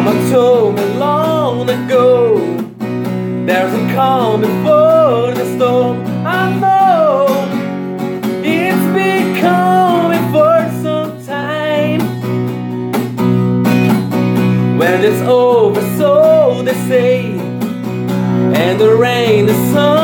Mama told me long ago, there's a calm before the storm. I know it's been coming for some time. When it's over, so they say, and the rain, the sun